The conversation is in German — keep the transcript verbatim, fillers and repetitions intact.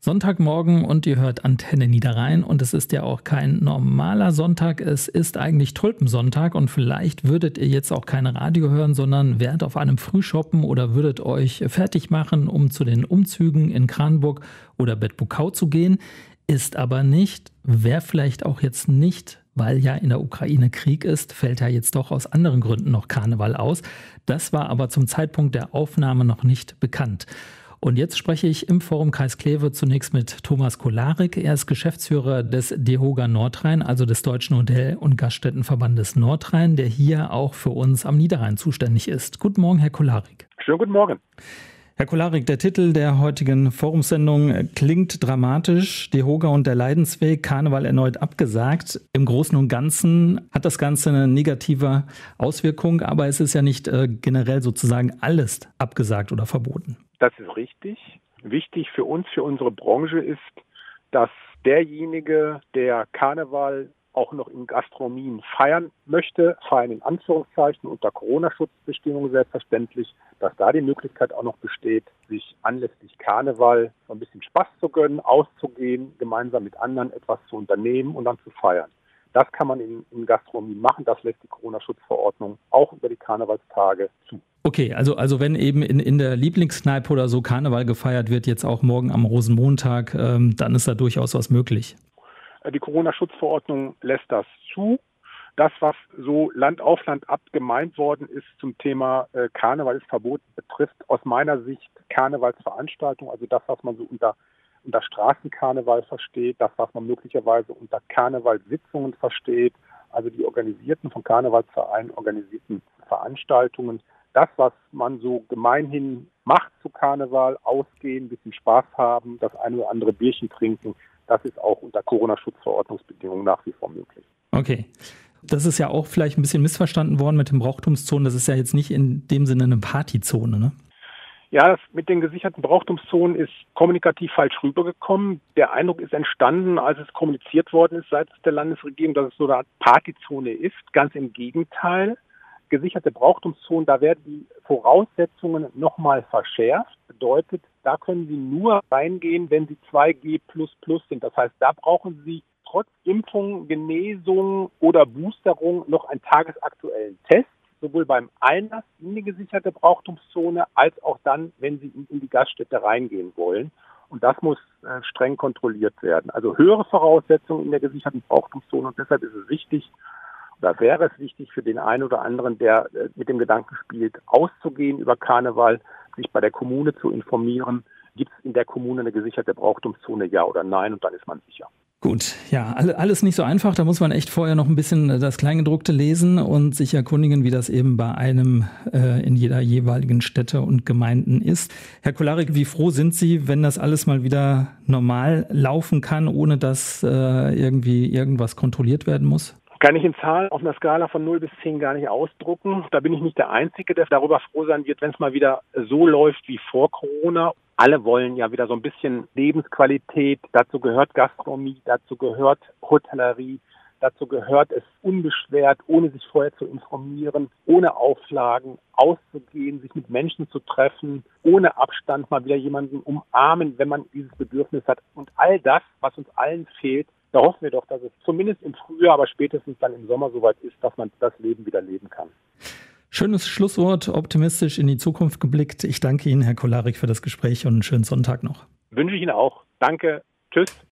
Sonntagmorgen und ihr hört Antenne Niederrhein und es ist ja auch kein normaler Sonntag, es ist eigentlich Tulpensonntag und vielleicht würdet ihr jetzt auch kein Radio hören, sondern wärt auf einem Frühshoppen oder würdet euch fertig machen, um zu den Umzügen in Kranburg oder Bedbukau zu gehen, ist aber nicht, wäre vielleicht auch jetzt nicht, weil ja in der Ukraine Krieg ist, fällt ja jetzt doch aus anderen Gründen noch Karneval aus. Das war aber zum Zeitpunkt der Aufnahme noch nicht bekannt. Und jetzt spreche ich im Forum Kreis Kleve zunächst mit Thomas Kolarik. Er ist Geschäftsführer des DEHOGA Nordrhein, also des Deutschen Hotel- und Gaststättenverbandes Nordrhein, der hier auch für uns am Niederrhein zuständig ist. Guten Morgen, Herr Kolarik. Schönen guten Morgen. Herr Kolarik, der Titel der heutigen Forumssendung klingt dramatisch. DEHOGA und der Leidensweg, Karneval erneut abgesagt. Im Großen und Ganzen hat das Ganze eine negative Auswirkung, aber es ist ja nicht äh, generell sozusagen alles abgesagt oder verboten. Das ist richtig. Wichtig für uns, für unsere Branche ist, dass derjenige, der Karneval auch noch in Gastronomien feiern möchte, feiern in Anführungszeichen unter Corona-Schutzbestimmungen selbstverständlich, dass da die Möglichkeit auch noch besteht, sich anlässlich Karneval so ein bisschen Spaß zu gönnen, auszugehen, gemeinsam mit anderen etwas zu unternehmen und dann zu feiern. Das kann man in, in Gastronomien machen, das lässt die Corona-Schutzverordnung auch über die Karnevalstage zu. Okay, also, also wenn eben in, in der Lieblingskneipe oder so Karneval gefeiert wird, jetzt auch morgen am Rosenmontag, ähm, dann ist da durchaus was möglich. Die Corona-Schutzverordnung lässt das zu. Das, was so Land auf Land ab gemeint worden ist zum Thema äh, Karneval ist verboten, betrifft aus meiner Sicht Karnevalsveranstaltungen, also das, was man so unter, unter Straßenkarneval versteht, das, was man möglicherweise unter Karnevalssitzungen versteht, also die organisierten, von Karnevalsvereinen organisierten Veranstaltungen. Das, was man so gemeinhin macht zu Karneval, ausgehen, ein bisschen Spaß haben, das eine oder andere Bierchen trinken, das ist auch unter Corona-Schutzverordnungsbedingungen nach wie vor möglich. Okay. Das ist ja auch vielleicht ein bisschen missverstanden worden mit den Brauchtumszonen. Das ist ja jetzt nicht in dem Sinne eine Partyzone, ne? Ja, das mit den gesicherten Brauchtumszonen ist kommunikativ falsch rübergekommen. Der Eindruck ist entstanden, als es kommuniziert worden ist seitens der Landesregierung, dass es so eine Art Partyzone ist. Ganz im Gegenteil. Gesicherte Brauchtumszonen, da werden die Voraussetzungen nochmal verschärft. Bedeutet, da können Sie nur reingehen, wenn Sie zwei G plus plus sind. Das heißt, da brauchen Sie trotz Impfung, Genesung oder Boosterung noch einen tagesaktuellen Test, sowohl beim Einlass in die gesicherte Brauchtumszone als auch dann, wenn Sie in die Gaststätte reingehen wollen. Und das muss äh, streng kontrolliert werden. Also höhere Voraussetzungen in der gesicherten Brauchtumszone. Und deshalb ist es wichtig, da wäre es wichtig für den einen oder anderen, der äh, mit dem Gedanken spielt, auszugehen über Karneval, sich bei der Kommune zu informieren. Gibt es in der Kommune eine gesicherte Brauchtumszone, ja oder nein? Und dann ist man sicher. Gut, ja, alles nicht so einfach. Da muss man echt vorher noch ein bisschen das Kleingedruckte lesen und sich erkundigen, wie das eben bei einem äh, in jeder jeweiligen Städte und Gemeinden ist. Herr Kolarik, wie froh sind Sie, wenn das alles mal wieder normal laufen kann, ohne dass äh, irgendwie irgendwas kontrolliert werden muss? Kann ich in Zahlen auf einer Skala von null bis zehn gar nicht ausdrucken. Da bin ich nicht der Einzige, der darüber froh sein wird, wenn es mal wieder so läuft wie vor Corona. Alle wollen ja wieder so ein bisschen Lebensqualität. Dazu gehört Gastronomie, dazu gehört Hotellerie, dazu gehört es unbeschwert, ohne sich vorher zu informieren, ohne Auflagen auszugehen, sich mit Menschen zu treffen, ohne Abstand mal wieder jemanden umarmen, wenn man dieses Bedürfnis hat. Und all das, was uns allen fehlt, da hoffen wir doch, dass es zumindest im Frühjahr, aber spätestens dann im Sommer soweit ist, dass man das Leben wieder leben kann. Schönes Schlusswort, optimistisch in die Zukunft geblickt. Ich danke Ihnen, Herr Kolarik, für das Gespräch und einen schönen Sonntag noch. Wünsche ich Ihnen auch. Danke. Tschüss.